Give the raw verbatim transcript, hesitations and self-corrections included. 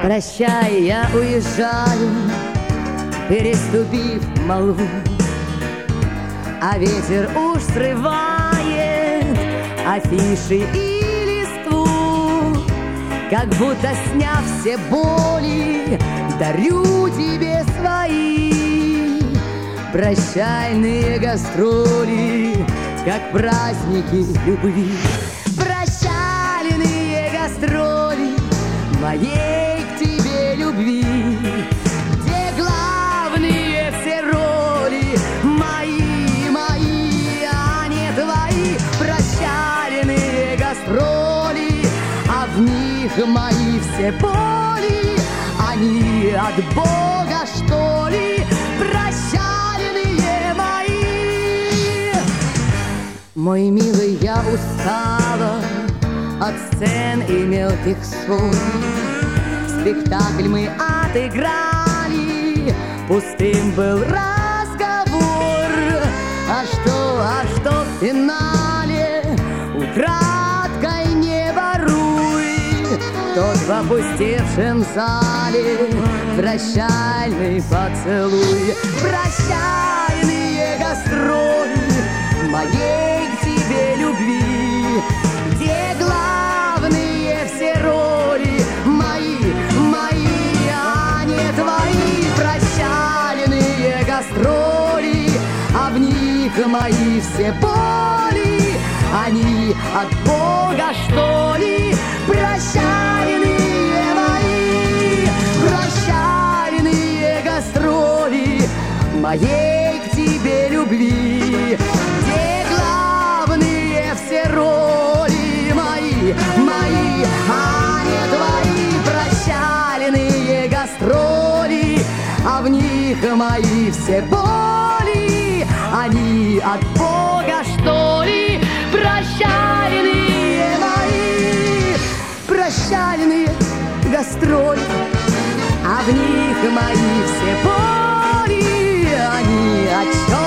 Прощай, я уезжаю, переступив молву, а ветер уж срывает афиши и листву. Как будто сняв все боли, дарю тебе свои прощальные гастроли, как праздники любви. Прощальные гастроли моей к тебе любви, где главные все роли мои, мои, а не твои. Прощальные гастроли, а в них мои все боли, они от Бога, что ли? Прощальные мои. Мой милый, я устала от сцен и мелких ссор. Спектакль мы отыграли, пустым был разговор. А что, а что в финале? Украдкой не воруй тот в опустевшем зале прощальный поцелуй. Прощальные гастроли моей к тебе любви, где главные все роли мои, мои, а не твои. Прощальные гастроли, а в них мои все боли, они от Бога, что ли? Прощальные мои, прощальные гастроли моей к тебе любви, где главные все роли мои, мои, а не твои. Прощальные гастроли, а в них мои все боли, они от Бога, что ли? Прощальные мои, прощальные гастроли, а в них мои все боли, они от